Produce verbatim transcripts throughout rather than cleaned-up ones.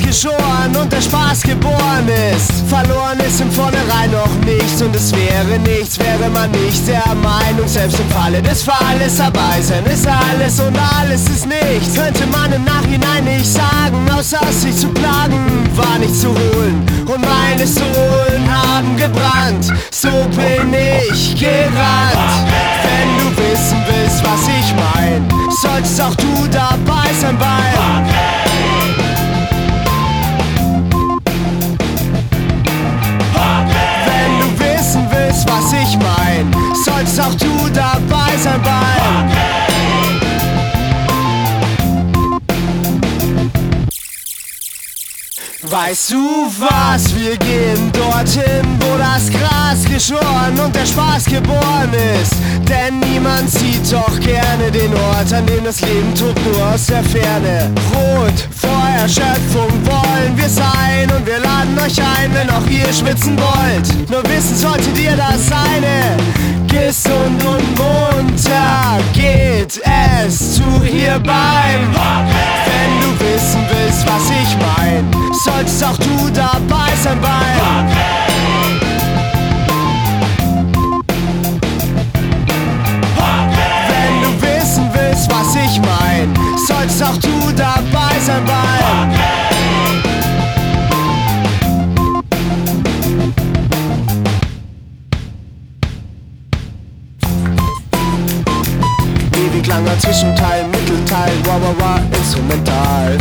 geschoren und der Spaß geboren ist. Verloren ist im Vornherein noch nichts und es wäre nichts, wäre man nicht der Meinung, selbst im Falle des Falles dabei sein ist alles und alles ist nichts. Könnte man im Nachhinein nicht sagen, außer sich zu plagen, war nichts zu holen und meine Sohlen haben gebrannt. So bin ich gerannt. Wenn du wissen willst, was ich mein, sollst auch du dabei sein beim Wenn du wissen willst, was ich mein, sollst auch du dabei sein beim Weißt du was, wir gehen dorthin, wo das Gras geschoren und der Spaß geboren ist. Denn niemand sieht doch gerne den Ort, an dem das Leben tobt, nur aus der Ferne. Rot, vor Erschöpfung wollen wir sein und wir laden euch ein, wenn auch ihr schwitzen wollt. Nur wissen solltet ihr, das eine gesund und munter geht es zu hier beim Wenn du wissen willst, was ich mein, sollst auch du dabei sein beim Wenn du wissen willst, was ich mein, sollst auch du dabei sein beim Ewig langer Zwischenteil, Mittelteil, wah wah wah, instrumental.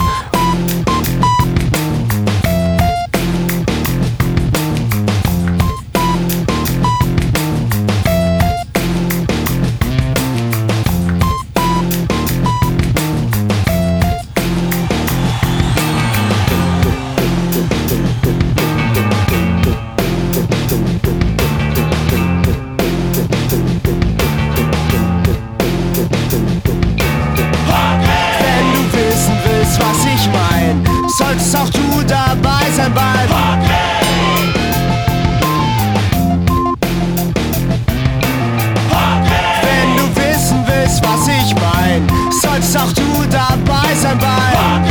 Was ich mein, sollst auch du dabei sein beim Wenn du wissen willst, was ich mein, sollst auch du dabei sein beim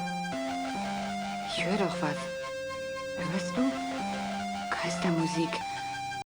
Ich höre doch was. Hörst du? Geistermusik.